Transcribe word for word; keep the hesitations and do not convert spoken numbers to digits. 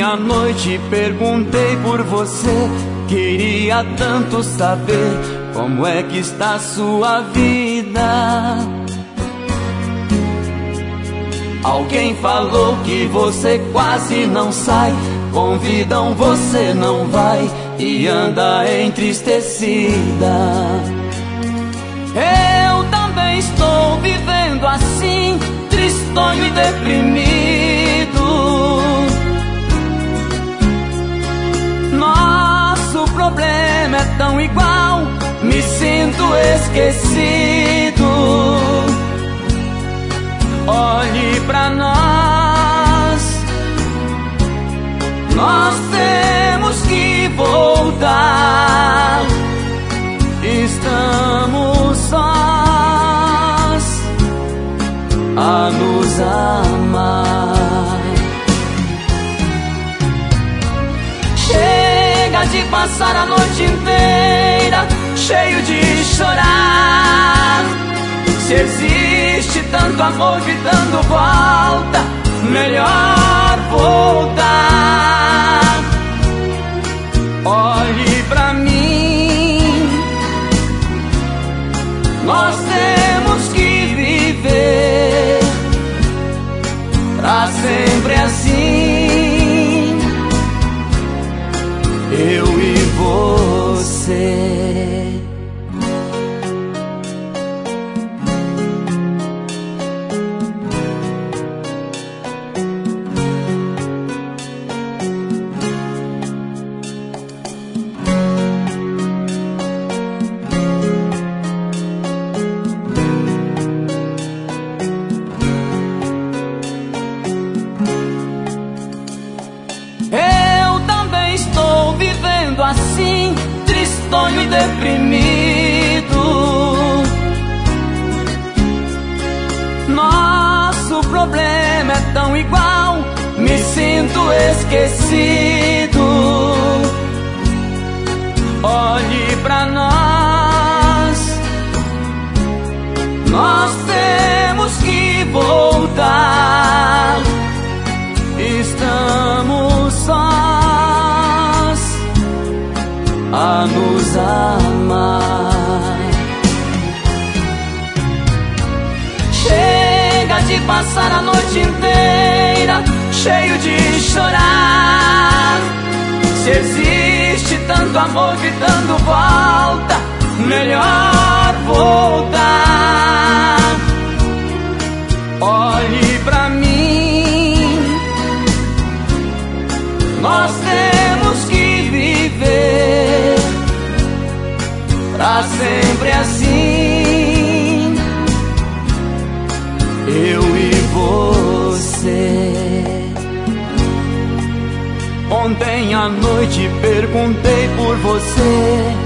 à noite perguntei por você, queria tanto saber como é que está a sua vida. Alguém falou que você quase não sai, convidam, você não vai e anda entristecida. Eu também estou vivendo assim, tristonho e deprimido. Nosso problema é tão igual, me sinto esquecido. Olhe pra nós, nós temos que voltar. Estamos sós a nos amar. Chega de passar a noite inteira cheio de chorar. Se existe tanto amor me dando volta, melhor voltar. Olhe pra mim, nós temos que viver pra sempre assim, eu e você. Assim, tristonho e deprimido. Nosso problema é tão igual, me sinto esquecido. Olhe pra nós, nós temos que voltar. Estamos sós a nos amar. Chega de passar a noite inteira cheio de chorar. Se existe tanto amor me dando volta, melhor voltar. Olhe pra mim, nós temos que viver pra sempre assim, eu e você. Ontem à noite perguntei por você,